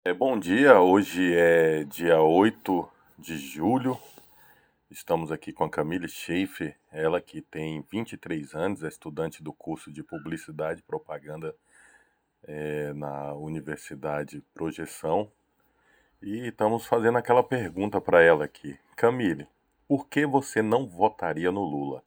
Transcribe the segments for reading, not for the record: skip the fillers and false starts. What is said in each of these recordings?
Bom dia, hoje é dia 8 de julho. Estamos aqui com a Camille Schaefer, ela que tem 23 anos, é estudante do curso de Publicidade e Propaganda na Universidade Projeção. E estamos fazendo aquela pergunta para ela aqui. Camille, por que você não votaria no Lula?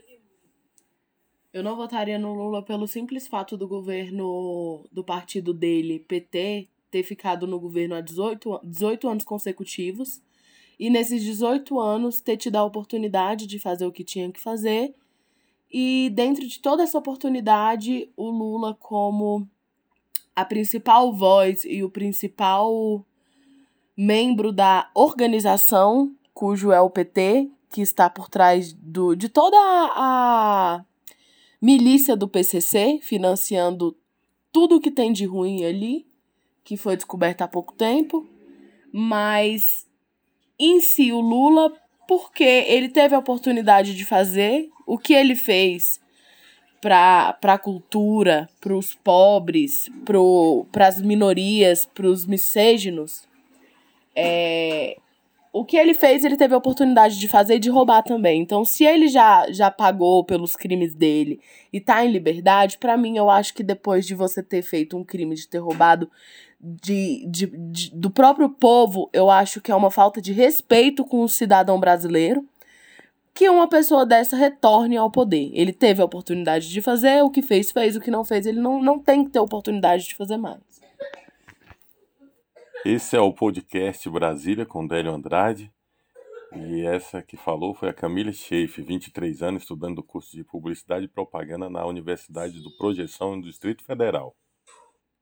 Eu não votaria no Lula pelo simples fato do governo do partido dele, PT, ter ficado no governo há 18 anos consecutivos. E nesses 18 anos ter tido a oportunidade de fazer o que tinha que fazer. E dentro de toda essa oportunidade, o Lula, como a principal voz e o principal membro da organização, cujo é o PT, que está por trás de toda a milícia do PCC, financiando tudo que tem de ruim ali, que foi descoberto há pouco tempo, mas em si o Lula, porque ele teve a oportunidade de fazer o que ele fez para a cultura, para os pobres, para as minorias, para os misóginos, o que ele fez, ele teve a oportunidade de fazer e de roubar também. Então, se ele já pagou pelos crimes dele e tá em liberdade, pra mim, eu acho que depois de você ter feito um crime de ter roubado do próprio povo, eu acho que é uma falta de respeito com o cidadão brasileiro que uma pessoa dessa retorne ao poder. Ele teve a oportunidade de fazer, o que fez, fez, o que não fez, ele não tem que ter oportunidade de fazer mais. Esse é o podcast Brasília com Délio Andrade. E essa que falou foi a Camille Schaefer, 23 anos, estudando do curso de Publicidade e Propaganda na Universidade do Projeção no Distrito Federal.